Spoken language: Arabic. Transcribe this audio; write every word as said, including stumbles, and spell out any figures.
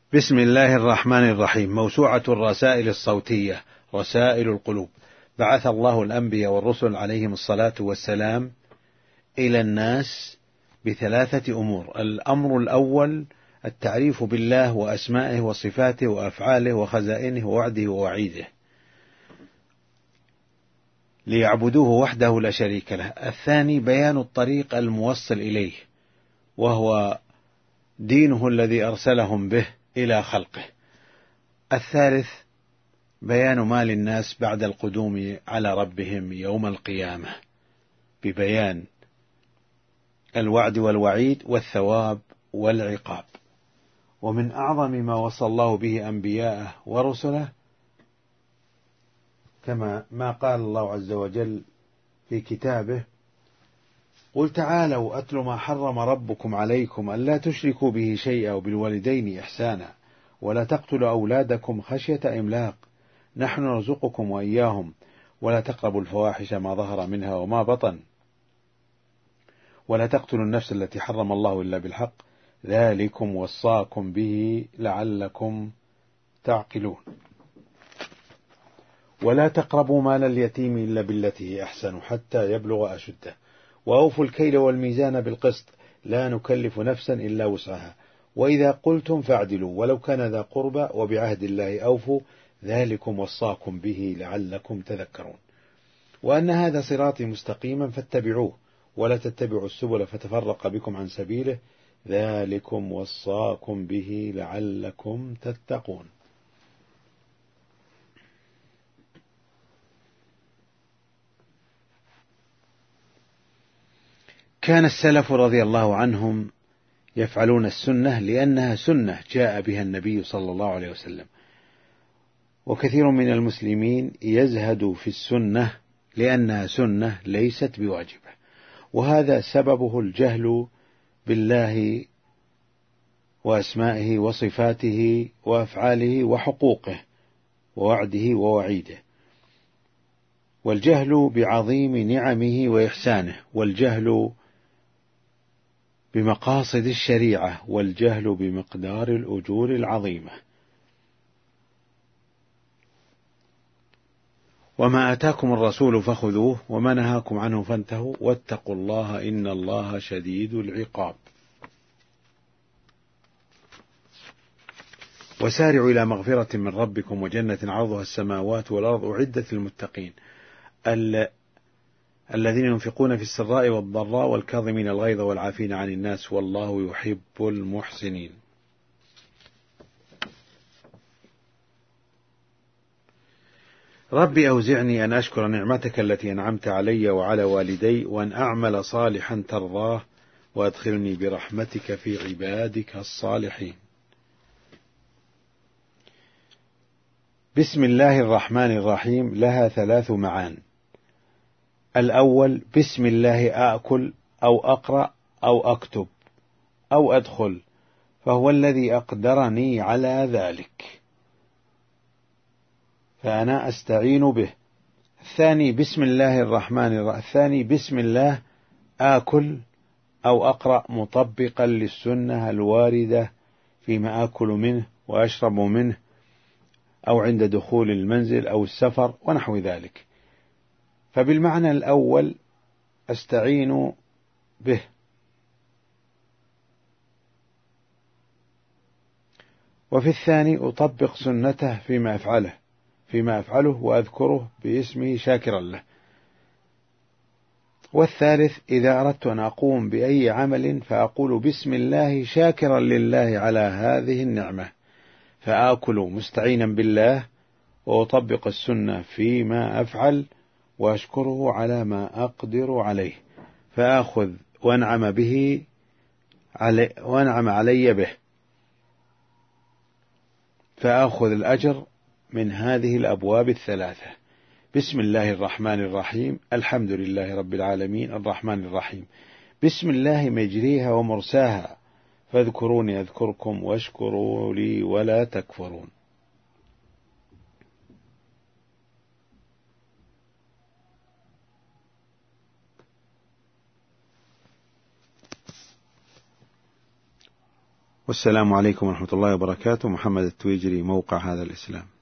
بسم الله الرحمن الرحيم. موسوعة الرسائل الصوتية، رسائل القلوب. بعث الله الأنبياء والرسل عليهم الصلاة والسلام إلى الناس بثلاثة أمور. الأمر الأول التعريف بالله وأسمائه وصفاته وأفعاله وخزائنه ووعده ووعيده، ليعبدوه وحده لا شريك له. الثاني بيان الطريق الموصل إليه، وهو دينه الذي أرسلهم به إلى خلقه. الثالث بيان ما للناس بعد القدوم على ربهم يوم القيامة، ببيان الوعد والوعيد والثواب والعقاب. ومن أعظم ما وصى الله به أنبياءه ورسله كما ما قال الله عز وجل في كتابه: قل تعالوا أتل ما حرم ربكم عليكم ألا تشركوا به شيئا وبالوالدين إحسانا ولا تقتلوا أولادكم خشية إملاق نحن نرزقكم وإياهم ولا تقربوا الفواحش ما ظهر منها وما بطن ولا تقتلوا النفس التي حرم الله إلا بالحق ذلكم وصاكم به لعلكم تعقلون. ولا تقربوا مال اليتيم إلا بالتي هي أحسن حتى يبلغ أشده وأوفوا الكيل والميزان بالقسط لا نكلف نفسا إلا وسعها وإذا قلتم فاعدلوا ولو كان ذا قربى وبعهد الله أوفوا ذلكم وصاكم به لعلكم تذكرون. وأن هذا صراطي مستقيما فاتبعوه ولا تتبعوا السبل فتفرق بكم عن سبيله ذلكم وصاكم به لعلكم تتقون. كان السلف رضي الله عنهم يفعلون السنة لأنها سنة جاء بها النبي صلى الله عليه وسلم، وكثير من المسلمين يزهد في السنة لأنها سنة ليست بواجبة، وهذا سببه الجهل بالله وأسمائه وصفاته وأفعاله وحقوقه ووعده ووعيده، والجهل بعظيم نعمه وإحسانه، والجهل بمقاصد الشريعة، والجهل بمقدار الأجور العظيمة. وما آتاكم الرسول فخذوه وما نهاكم عنه فانتهوا واتقوا الله إن الله شديد العقاب. وسارعوا إلى مغفرة من ربكم وجنة عرضها السماوات والأرض أعدت للمتقين ال... الذين ينفقون في السراء والضراء والكاظمين الغيظ والعافين عن الناس والله يحب المحسنين. رب أوزعني أن أشكر نعمتك التي أنعمت علي وعلى والدي وأن أعمل صالحا ترضاه وأدخلني برحمتك في عبادك الصالحين. بسم الله الرحمن الرحيم لها ثلاث معان. الأول بسم الله آكل أو أقرأ أو أكتب أو أدخل، فهو الذي أقدرني على ذلك فأنا أستعين به. الثاني بسم الله الرحمن الرحيم الثاني بسم الله آكل أو أقرأ مطبقا للسنة الواردة فيما آكل منه وأشرب منه أو عند دخول المنزل أو السفر ونحو ذلك، فبالمعنى الأول أستعين به، وفي الثاني أطبق سنته فيما أفعله فيما أفعله وأذكره باسمه شاكرا له. والثالث إذا أردت أن أقوم بأي عمل فأقول بسم الله شاكرا لله على هذه النعمة، فآكل مستعينا بالله وأطبق السنة فيما أفعل وأشكره على ما أقدر عليه، فآخذ وأنعم به علي وأنعم علي به، فآخذ الأجر من هذه الأبواب الثلاثة. بسم الله الرحمن الرحيم الحمد لله رب العالمين الرحمن الرحيم. بسم الله مجريها ومرساها فاذكروني أذكركم واشكروا لي ولا تكفرون. والسلام عليكم ورحمة الله وبركاته. محمد التويجري، موقع هذا الإسلام.